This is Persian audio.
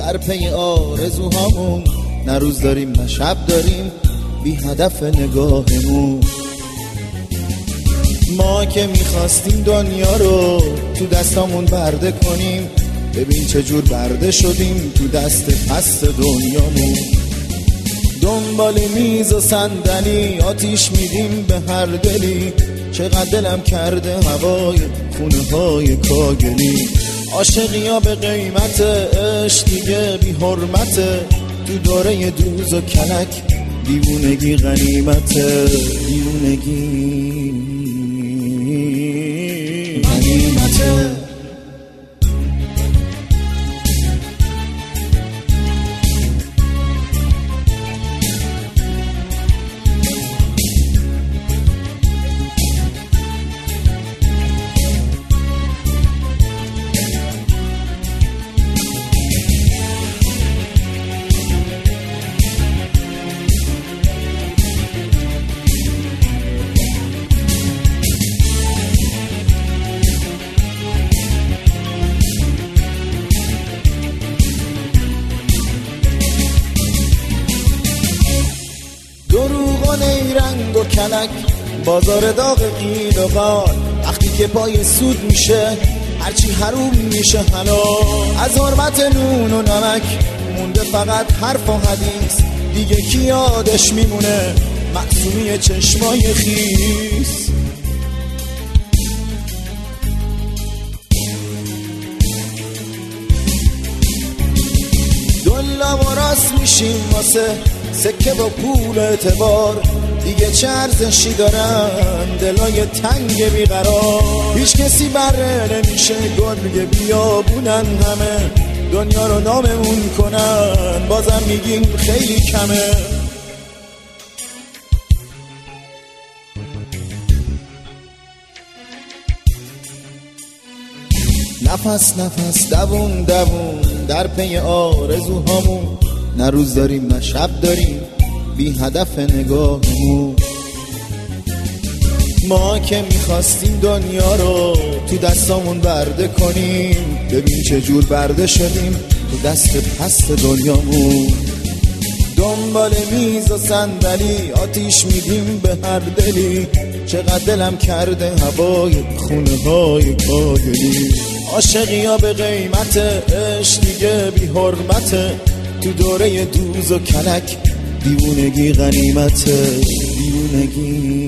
در پی آرزوهامون، نه روز داریم نه شب داریم، بی هدف نگاهمون. ما که میخواستیم دنیا رو تو دستامون برده کنیم، ببین چجور برده شدیم تو دست پست دنیامون. دنبال میز و صندلی آتیش میدیم به هر دلی، چقدر دلم کرده هوای خونه های کاگلی. عاشقی ها به قیمت عشق دیگه بی حرمته، تو دوره دوز و کلک دیوونگی غنیمته. دیوونگی غنیمته. رنگ و کلک، بازار داغ قیل و قال، وقتی که پای سود میشه هرچی حروم میشه حلال. از حرمت نون و نمک مونده فقط حرف و حدیث، دیگه کی یادش میمونه معصومی چشمای خیس. دلا و راست میشیم واسه سکه با پول اعتبار، دیگه چه ارزشی دارن دلای تنگ بیقرار. هیچ کسی بره نمیشه گل بیابونن، همه دنیا رو ناممون کنن، بازم میگیم خیلی کمه. نفس نفس دوون دوون در پی آرزوهامون، نه روز داریم نه شب داریم، بی هدف نگاهمون. ما که میخواستیم دنیا رو تو دستامون برده کنیم، ببین چجور برده شدیم تو دست پست دنیامون. دنبال میز و صندلی آتیش میدیم به هر دلی، چقدر دلم کرده هوای خونه های کاگلی. عاشقی ها به قیمت عشق دیگه بی حرمته، تو دوره دوز و کلک دیوونگی غنیمته. دیوونگی